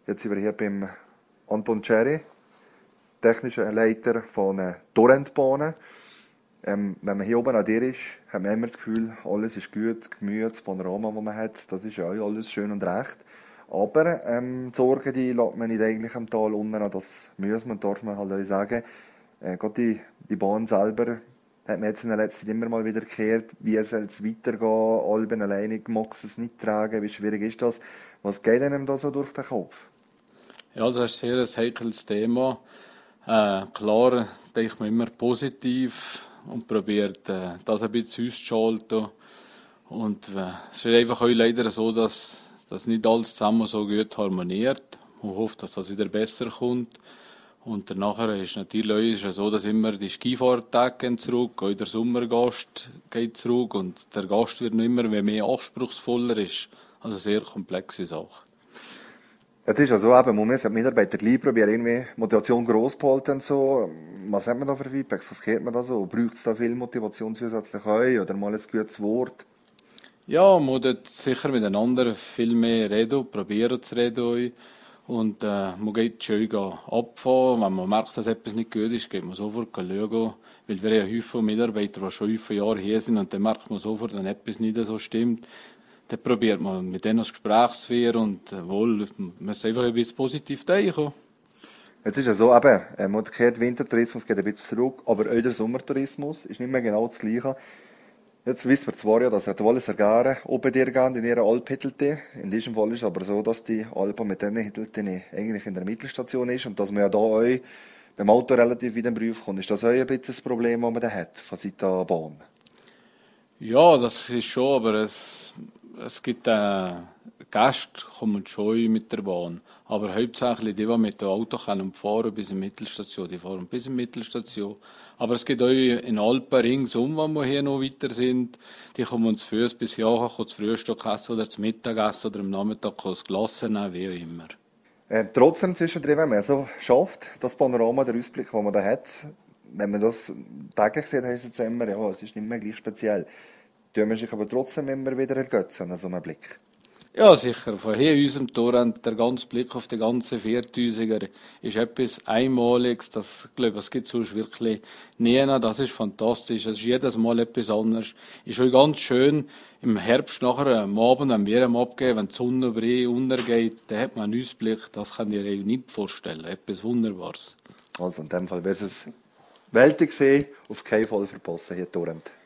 Jetzt sind wir hier beim Anton Cherry, technischer Leiter von Torrentbahnen. Wenn man hier oben an dir ist, hat man immer das Gefühl, alles ist gut, das Gemüse, das Panorama, das man hat, das ist ja auch alles schön und recht. Aber die Sorgen, die lässt man nicht eigentlich am Tal unten an, das muss man, darf man halt auch sagen. Gerade die Bahn selber hat man jetzt in der letzten Zeit immer mal wieder gehört, wie soll es weitergehen, Alben alleine mag es nicht tragen, wie schwierig ist das? Was geht einem da so durch den Kopf? Ja, das ist sehr ein heikles Thema. Klar denkt man immer positiv und probiert das ein bisschen auszuschalten. Und es ist einfach auch leider so, dass nicht alles zusammen so gut harmoniert. Man hofft, dass das wieder besser kommt. Und danach ist natürlich so, dass immer die Skifahrtage gehen zurück, auch der Sommergast geht zurück und der Gast wird noch immer mehr anspruchsvoller ist. Also sehr komplexe Sache. Es ist ja so, eben, man muss die Mitarbeiter gleich probieren, irgendwie Motivation gross behalten und so. Was hat man da für Feedbacks? Was hört man da so? Braucht es da viel Motivation zusätzlich auch? Oder mal ein gutes Wort? Ja, man dort sicher miteinander viel mehr reden, probieren zu reden. Und man geht schön abfahren. Wenn man merkt, dass etwas nicht gut ist, geht man sofort schauen. Weil wir haben ja häufig Mitarbeiter, die schon viele Jahre hier sind und dann merkt man sofort, wenn etwas nicht so stimmt. Dann probiert man mit denen das Gespräch zu führen und wohl, man muss einfach ein bisschen positiv denken. Jetzt ist ja so, eben, man hat gehört, Wintertourismus geht ein bisschen zurück, aber auch der Sommertourismus ist nicht mehr genau das Gleiche. Jetzt wissen wir zwar ja, dass die Walliser Gäre oben dir gehen in ihrer Alphittelte. In diesem Fall ist es aber so, dass die Alp mit diesen Hittelten eigentlich in der Mittelstation ist und dass man ja da auch beim Auto relativ weit in den Beruf kommt. Ist das auch ein bisschen das Problem, das man da hat, von Seiten der Bahn? Ja, das ist schon, aber es gibt Gäste, kommen schon mit der Bahn. Aber hauptsächlich die mit dem Auto können fahren bis in die Mittelstation, die fahren bis in die Mittelstation. Aber es gibt auch in Alpen ringsum, wo wir hier noch weiter sind, die kommen zu Fuß bis hierher, können zu Frühstück essen oder zu Mittagessen oder am Nachmittag das Glas nehmen, wie auch immer. Trotzdem zwischendrin, wenn man so schafft, das Panorama, der Ausblick, den man da hat, wenn man das täglich sieht, heisst es immer, ja, es ist nicht mehr gleich speziell. Tun man sich aber trotzdem immer wieder ergötzen an so einem Blick. Ja, sicher. Von hier in unserem Torrent, der ganze Blick auf die ganze Viertausiger ist etwas Einmaliges. Das, glaube ich, es gibt sonst wirklich nie. Das ist fantastisch. Es ist jedes Mal etwas anderes. Ist auch ganz schön im Herbst nachher am Abend, wenn wir am Abgehen, wenn die Sonne über ihn untergeht, dann hat man einen Ausblick. Das kann ich dir nicht vorstellen. Etwas Wunderbares. Also in dem Fall wäre es Weltig sehen, auf keinen Fall verpassen hier Torrent.